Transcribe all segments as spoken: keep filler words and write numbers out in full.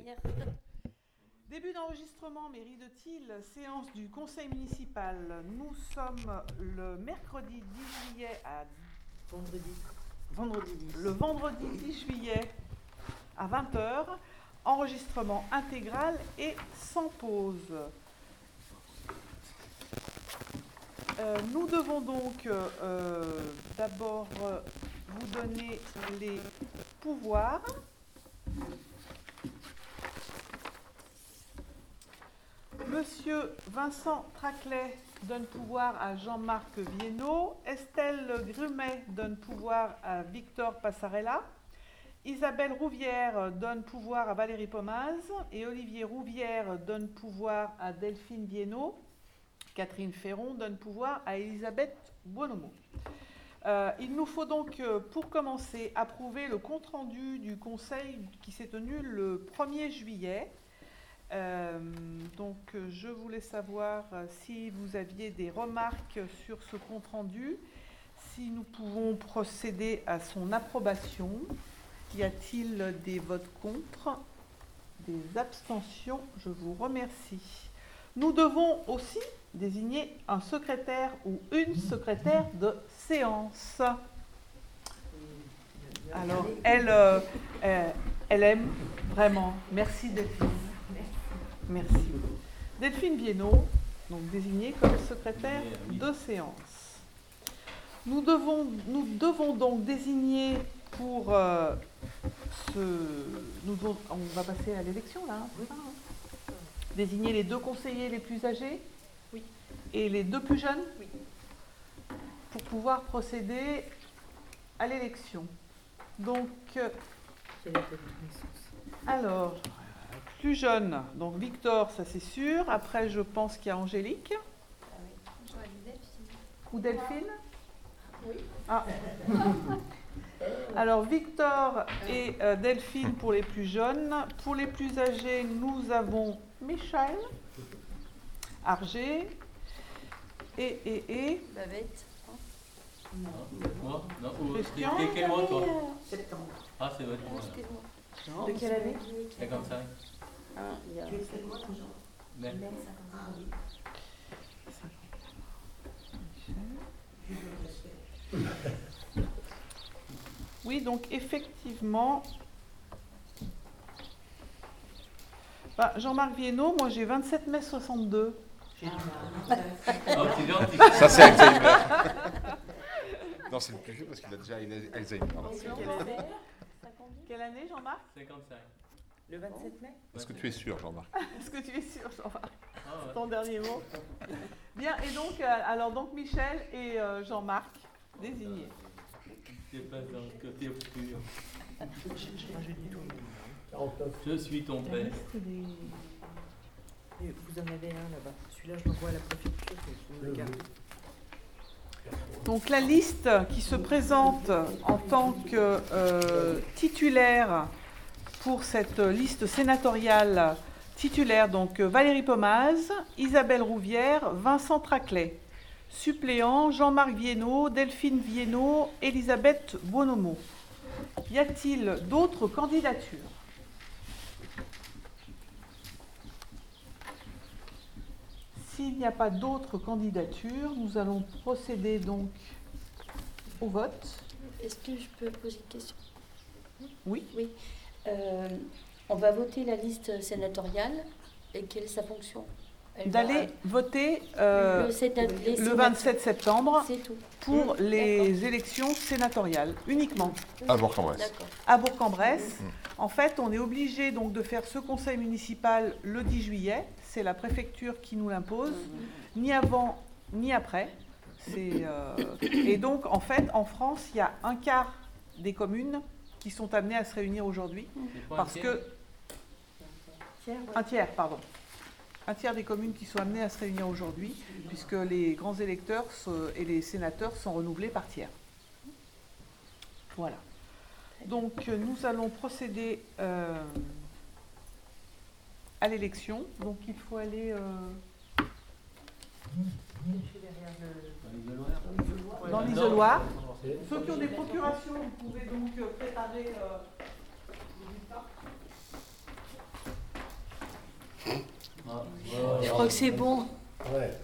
hier. Début d'enregistrement, mairie de Thil, séance du conseil municipal. Nous sommes le mercredi dix juillet à Vendredi. vendredi dix. Le vendredi dix juillet à vingt heures. Enregistrement intégral et sans pause. Euh, nous devons donc euh, d'abord euh, vous donner les pouvoirs. Monsieur Vincent Traclet donne pouvoir à Jean-Marc Viennot, Estelle Grumet donne pouvoir à Victor Passarella, Isabelle Rouvière donne pouvoir à Valérie Pomaz et Olivier Rouvière donne pouvoir à Delphine Viennot. Catherine Ferron donne pouvoir à Elisabeth Bonomo. Euh, il nous faut donc, pour commencer, approuver le compte-rendu du conseil qui s'est tenu le premier juillet. Euh, donc, je voulais savoir si vous aviez des remarques sur ce compte-rendu, si nous pouvons procéder à son approbation. Y a-t-il des votes contre, des abstentions? Je vous remercie. Nous devons aussi désigner un secrétaire ou une secrétaire de séance. Alors, elle, euh, elle aime vraiment. Merci Delphine. Merci. Delphine Viennot, donc désignée comme secrétaire de séance. Nous devons, nous devons donc désigner pour euh, ce... Nous devons, on va passer à l'élection là. Hein, oui. Désigner les deux conseillers les plus âgés. Oui. Et les deux plus jeunes. Oui. Pour pouvoir procéder à l'élection. Donc, euh, alors, plus jeune, donc Victor, ça c'est sûr. Après, je pense qu'il y a Angélique. Ah oui. J'aurais dit Delphine. Ou Delphine. Oui. Ah. Alors, Victor et euh, Delphine pour les plus jeunes. Pour les plus âgés, nous avons Michel, Arger et, et, et... Bavette. Non. Moi Non. Ou, Christian. quel, quel mois toi? Septembre. Ah, c'est votre mois. Excuse-moi. De quelle année? cinquante-cinq. Ah, il y a... Tu es quel mois, Jean? Mais. Oui, donc effectivement, bah, Jean-Marc Viennot, moi j'ai vingt-sept mai soixante-deux. Oh, c'est gentil. Ça, c'est Alzheimer. Non, c'est le plus vieux parce qu'il a déjà Alzheimer. Quelle année, Jean-Marc? cinquante-cinq. Le vingt-sept mai? Est-ce que tu es sûr, Jean-Marc? Est-ce que tu es sûr, Jean-Marc? Ah, ouais. Ton dernier mot. Bien, et donc, euh, alors donc Michel et euh, Jean-Marc, désignés. Je passe dans le côté obscur. quarante-neuf. Je suis ton La père. liste des... Et vous en avez un là-bas. Celui-là, je l'envoie à la préfecture. Mais vous le gardez. Donc la liste qui se présente en tant que euh, titulaire pour cette liste sénatoriale titulaire, donc Valérie Pomaz, Isabelle Rouvière, Vincent Traclet. Suppléant, Jean-Marc Viennot, Delphine Viennot, Elisabeth Bonomo. Y a-t-il d'autres candidatures? S'il n'y a pas d'autres candidatures, nous allons procéder donc au vote. Est-ce que je peux poser une question? Oui. Oui. Euh, on va voter la liste sénatoriale et quelle est sa fonction? Elle va- D'aller voter euh, le, sénat- les le sénat- vingt-sept septembre C'est tout. pour Mmh, les d'accord. élections sénatoriales, uniquement. À Bourg-en-Bresse. D'accord. À Bourg-en-Bresse. Mmh. En fait, on est obligé donc de faire ce conseil municipal le dix juillet. C'est la préfecture qui nous l'impose, ni avant ni après. C'est, euh, Et donc, en fait, en France, il y a un quart des communes qui sont amenées à se réunir aujourd'hui, C'est pas parce un que Tiens, ouais. un tiers, pardon, un tiers des communes qui sont amenées à se réunir aujourd'hui, puisque les grands électeurs se- et les sénateurs sont renouvelés par tiers. Voilà. Donc, euh, nous allons procéder euh, à l'élection. Donc, il faut aller... euh, Je suis derrière le- Dans l'isoloir. dans Ouais, l'isoloir. non. Ceux qui ont des procurations, vous pouvez donc euh, préparer euh, les résultats. crois que c'est bon. Ouais.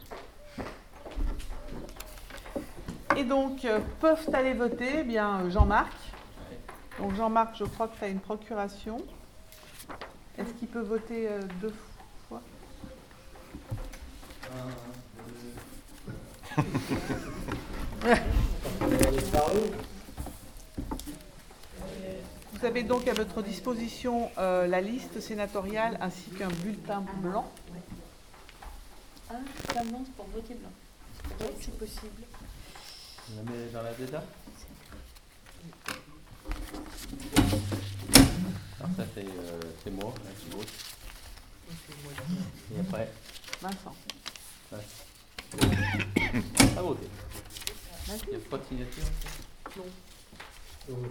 Et donc, euh, peuvent aller voter, eh bien, euh, Jean-Marc. Donc, Jean-Marc, je crois que tu as une procuration. Est-ce qu'il peut voter euh, deux fois? Vous avez donc à votre disposition euh, la liste sénatoriale ainsi qu'un bulletin blanc. Ah, ça avance pour voter blanc. Oui, c'est possible. On la met dans la déda. Alors ça c'est euh, c'est moi hein, qui vote. Et après, Vincent. à voter. Il n'y a pas de signature. Non. Euh,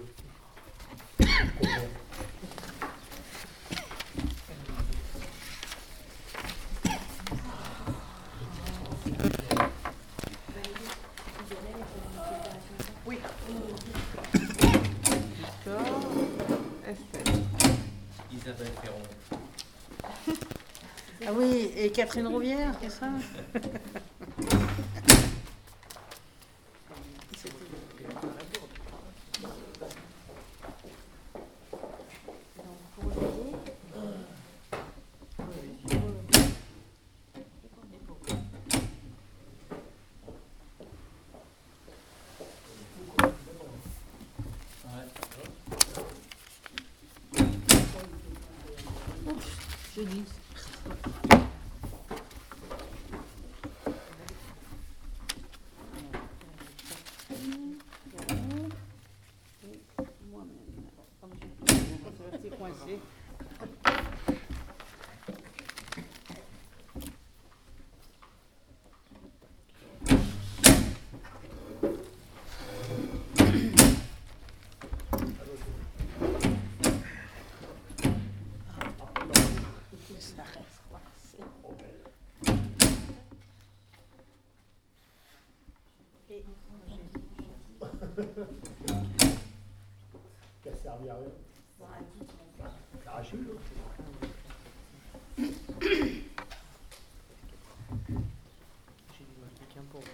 Oui. D'accord. Estelle. Isabelle Ferron. Ah oui, et Catherine Rouvière, c'est ça? Je dis. Coincé. Ça reste coincé. Et Qui a servi à rien. Arraché, l'autre. J'ai dû mettre quelqu'un pour.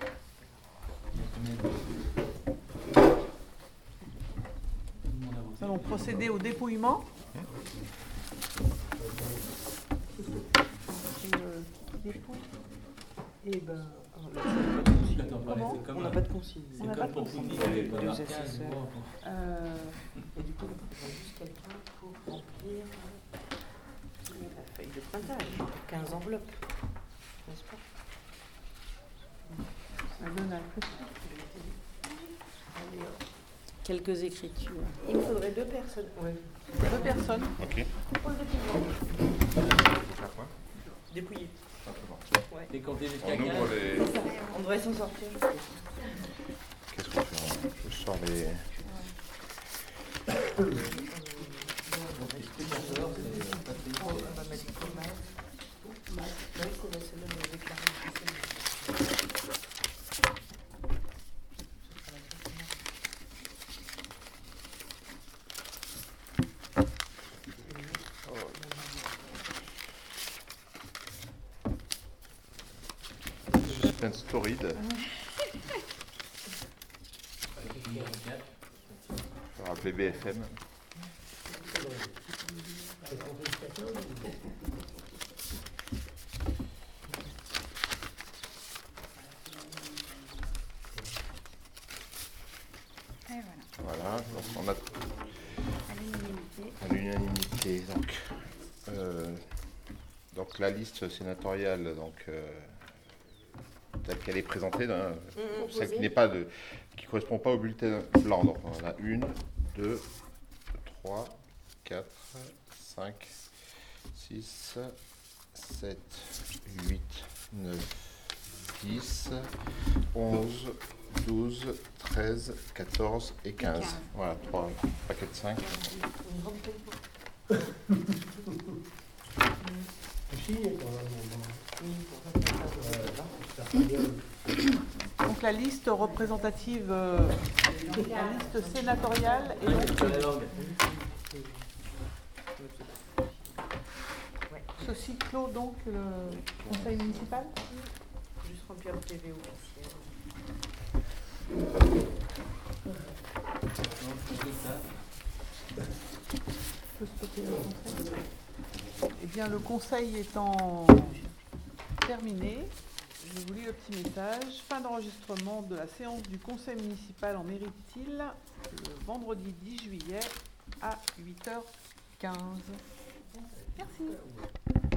Nous allons procéder au dépouillement. Eh ben, Comment on n'a pas de consigne. On n'a pas de consigne. Il Deux deux assesseurs. Euh, Et du coup, il faudrait juste quelqu'un pour remplir la feuille de pointage. quinze enveloppes, n'est-ce pas? ça donne un peu. Allez, hop. quelques écritures. Il me faudrait deux personnes. Ouais. Deux personnes. Ok. Pour le dépouillement. Faut faire quoi? Dépouiller. Simplement. Ouais. Décompter jusqu'à On ouvre quinze. les. On devrait s'en sortir. Qu'est-ce qu'on fait? Je sors les. On va mettre le masque. Oui, c'est la seule de déclaration. Suspense torride. Faut rappeler B F M. Voilà, donc on a à l'unanimité. Donc, euh, donc la liste sénatoriale, donc euh, telle qu'elle est présentée, hein, celle qui n'est pas de, qui correspond pas au bulletin blanc. Donc on en a une, deux, trois, quatre, cinq, six, sept, huit, neuf, dix, onze, douze, treize, quatorze et quinze. Voilà, trois paquets de cinq. Donc la liste représentative, euh, la liste sénatoriale est donc Ceci clôt donc le conseil municipal. Juste remplir le P V officiel. Je peux stopper le conseil. Eh bien, le conseil étant terminé, je vous lis le petit message. Fin d'enregistrement de la séance du conseil municipal en Méritil le vendredi dix juillet à huit heures quinze. Merci.